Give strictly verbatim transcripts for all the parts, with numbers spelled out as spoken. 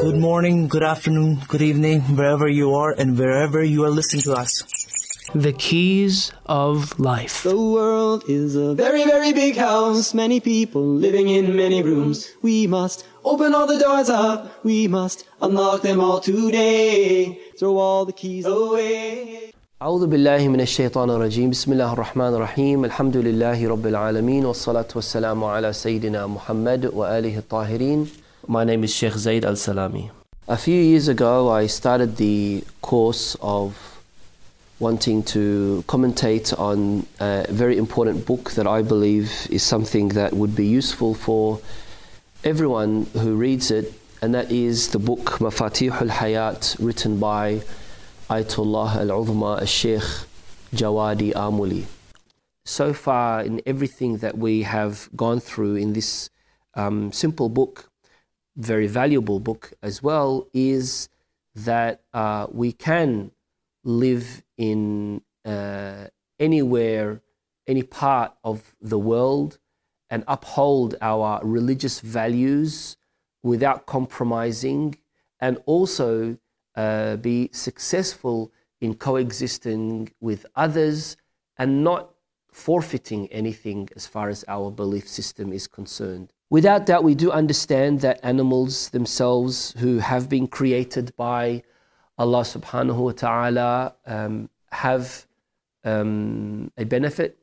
Good morning, good afternoon, good evening, wherever you are and wherever you are listening to us. The keys of life. The world is a very, very big house. Many people living in many rooms. We must open all the doors up. We must unlock them all today. Throw all the keys away. أعوذ بالله من الشيطان الرجيم بسم الله الرحمن الرحيم الحمد لله رب العالمين والصلاة والسلام على سيدنا محمد وآله الطاهرين. My name is Sheikh Zaid Al-Salami. A few years ago I started the course of wanting to commentate on a very important book that I believe is something that would be useful for everyone who reads it, and that is the book Mafatih al-Hayat, written by Ayatollah Al-Uzma Al-Sheikh Jawadi Amuli. So far in everything that we have gone through in this um, simple book, very valuable book as well, is that uh, we can live in uh, anywhere, any part of the world and uphold our religious values without compromising, and also uh, be successful in coexisting with others and not forfeiting anything as far as our belief system is concerned. Without doubt, we do understand that animals themselves, who have been created by Allah subhanahu wa ta'ala, um, have um, a benefit,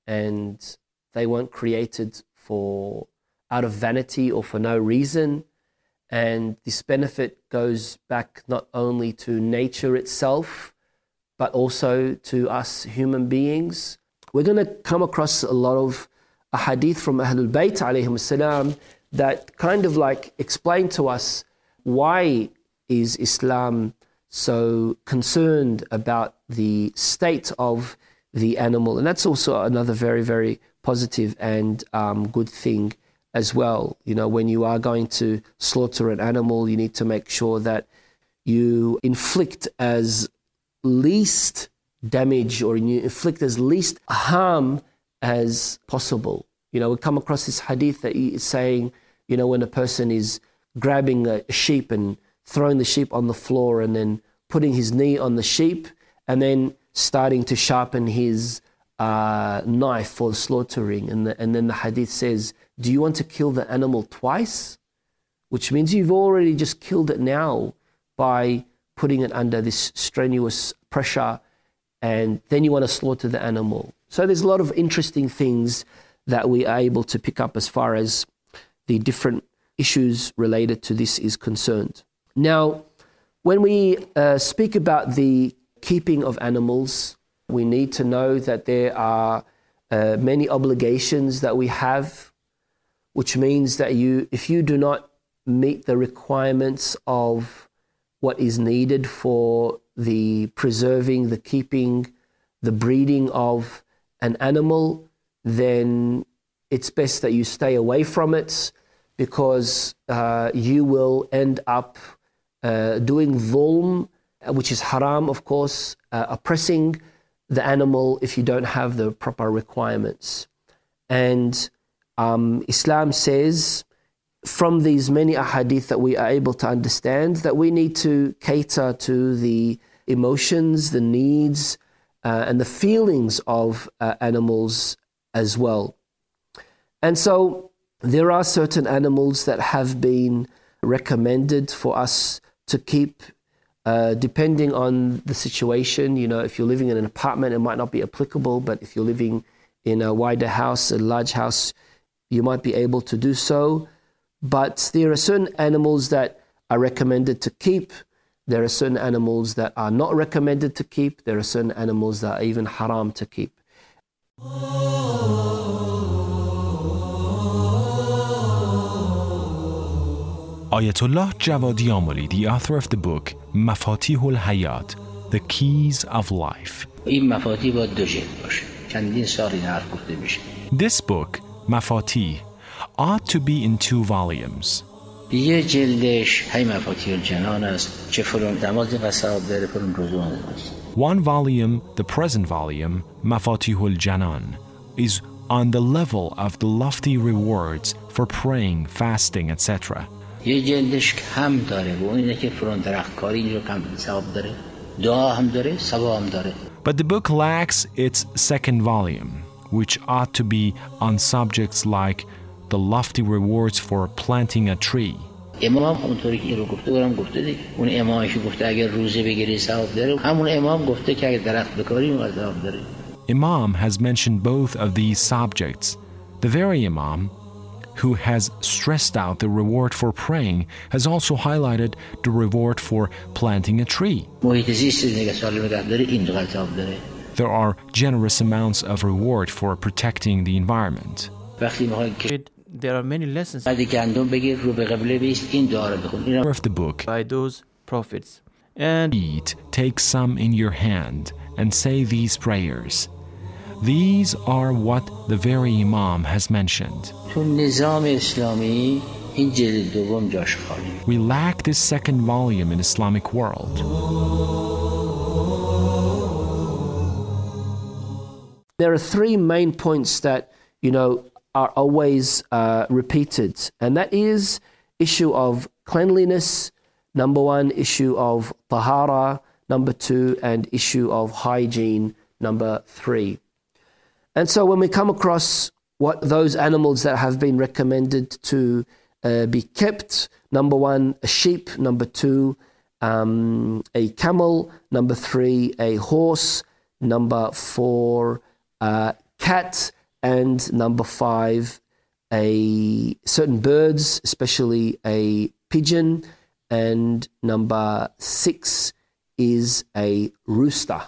and they weren't created for out of vanity or for no reason. And this benefit goes back not only to nature itself, but also to us human beings. We're going to come across a lot of a hadith from Ahlul Bayt alayhim salam that kind of like explain to us why is Islam so concerned about the state of the animal. And that's also another very, very positive and um, good thing as well. You know, when you are going to slaughter an animal, you need to make sure that you inflict as least damage or you inflict as least harm as possible. You know, we come across this hadith that is saying, you know, when a person is grabbing a sheep and throwing the sheep on the floor and then putting his knee on the sheep and then starting to sharpen his uh, knife for slaughtering. And, the, and then the hadith says, do you want to kill the animal twice? Which means you've already just killed it now by putting it under this strenuous pressure, and then you want to slaughter the animal. So there's a lot of interesting things that we are able to pick up as far as the different issues related to this is concerned. Now, when we uh, speak about the keeping of animals, we need to know that there are uh, many obligations that we have, which means that you, if you do not meet the requirements of what is needed for the preserving, the keeping, the breeding of an animal, then it's best that you stay away from it, because uh, you will end up uh, doing dhulm, which is haram, of course, uh, oppressing the animal if you don't have the proper requirements. And um, Islam says, from these many ahadith that we are able to understand, that we need to cater to the emotions, the needs, uh, and the feelings of uh, animals as well. And so there are certain animals that have been recommended for us to keep, uh, depending on the situation. You know, if you're living in an apartment, it might not be applicable, but if you're living in a wider house, a large house, you might be able to do so. But there are certain animals that are recommended to keep. There are certain animals that are not recommended to keep. There are certain animals that are even haram to keep. Ayatollah Jawadi Amuli, the author of the book Mafatih al-Hayat, The Keys of Life. This book, Mafatih, ought to be in two volumes. One volume, the present volume, Mafatihul Janan, is on the level of the lofty rewards for praying, fasting, et cetera. یه جلدش کم داره و اون اینه که فرون درخت کاری اینجا کم ثواب داره، دعا هم داره، ثواب هم داره. But the book lacks its second volume, which ought to be on subjects like the lofty rewards for planting a tree. امام هم اونطوری که این رو گفته برام گفته دیگه. اون امامش گفته اگر روزه بگیری ثواب داره، همون امام گفته که اگر درخت بکاری اون ثواب داره. Imam has mentioned both of these subjects. The very Imam who has stressed out the reward for praying has also highlighted the reward for planting a tree. محیط زیست نگه سالم نگه داره این دو ثواب داره. There are generous amounts of reward for protecting the environment. وقتی میخوای There are many lessons بعد گندم بگیر رو به قبله بیست این دعا رو بخون. Of the book, by those prophets. And eat, take some in your hand and say these prayers. These are what the very Imam has mentioned. تو نظام اسلامی این جلد دوم جاش خالی. We lack this second volume in Islamic world. There are three main points that, you know, are always uh, repeated, and that is issue of cleanliness, number one, issue of tahara, number two, and issue of hygiene, number three. And so when we come across what those animals that have been recommended to uh, be kept, number one, a sheep, number two, um, a camel, number three, a horse, number four, a cat, and number five, a certain birds, especially a pigeon, and number six is a rooster.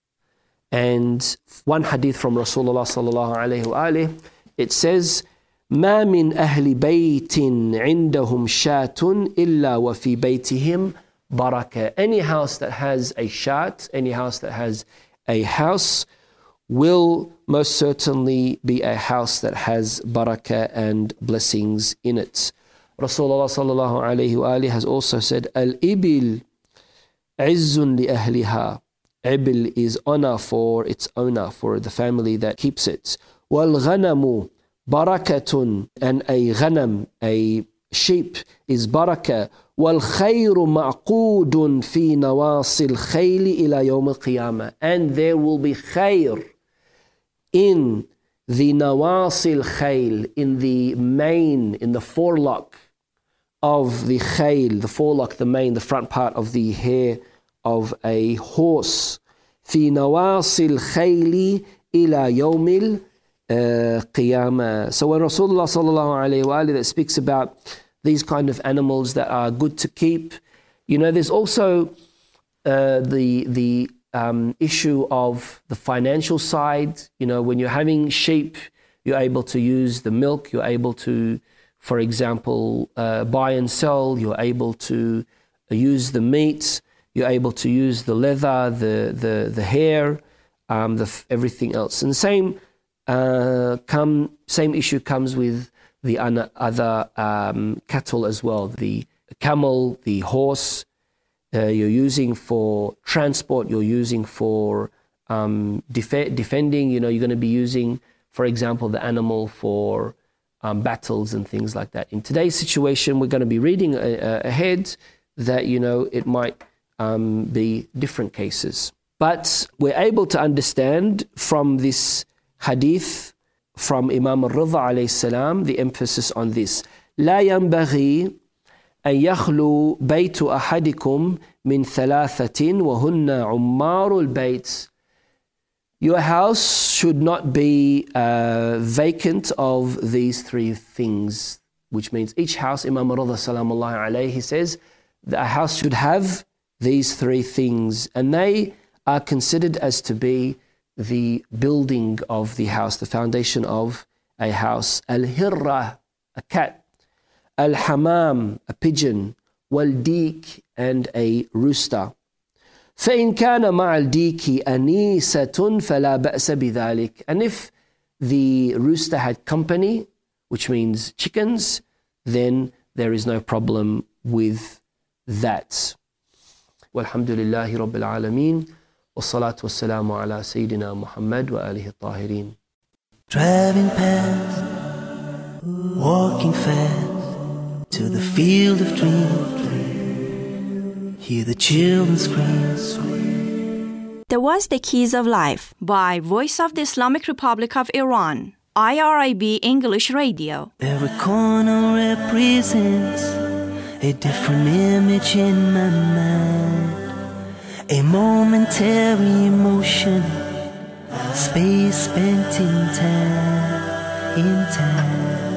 And one hadith from Rasulullah sallallahu alayhi wa alayhi, it says, ما من أهل بيت عندهم شاة إلا وفي بيتهم بركة. Any house that has a shat, any house that has a house, will most certainly be a house that has barakah and blessings in it. Rasulullah sallallahu alayhi wa alayhi has also said, Al-ibil izzun li ahliha. Ibil is honor for its owner, for the family that keeps it. Wal-ghanamu barakatun, and a ghanam, a sheep, is barakah. Wal-khayru ma'qudun fi nawasil khayli ila yawm al-qiyamah. And there will be khayr in the nawasil khayl, in the mane, in the forelock of the khayl, the forelock, the mane, the front part of the hair of a horse. في نواصي الخيل إلى يوم القيامة. So when Rasulullah sallallahu alayhi wa alayhi that speaks about these kind of animals that are good to keep, you know, there's also uh, the the um, issue of the financial side. You know, when you're having sheep, you're able to use the milk, you're able to, for example, uh, buy and sell, you're able to use the meat, you're able to use the leather, the the the hair, um, the everything else. And the same uh, come same issue comes with the other um, cattle as well. The camel, the horse, uh, you're using for transport. You're using for um, def- defending. You know, you're going to be using, for example, the animal for um, battles and things like that. In today's situation, we're going to be reading uh, ahead that, you know, it might Um, be different cases. But we're able to understand from this hadith from Imam al-Ridha alayhi salam, the emphasis on this. لا ينبغي أن يخلو بيت أحدكم من ثلاثة وهن عمار البيت. Your house should not be uh, vacant of these three things, which means each house, Imam al-Ridha salamullahi alayhi, he says, that a house should have these three things, and they are considered as to be the building of the house, the foundation of a house. Al-hirra, a cat. Al-hamam, a pigeon. Wal-dik, and a rooster. فَإِنْ كَانَ مَعَ الْدِيكِ أَنِيسَةٌ فَلَا بَأْسَ بِذَلِكَ. And if the rooster had company, which means chickens, then there is no problem with that. والحمد لله رب العالمين والصلاة والسلام على سيدنا محمد وآله الطاهرين. Driving past, walking fast, to the field of dreams. Hear the children scream. There was The Keys of Life by Voice of the Islamic Republic of Iran, I R I B English Radio. Every corner represents a different image in my mind, a momentary emotion, space spent in time, in time.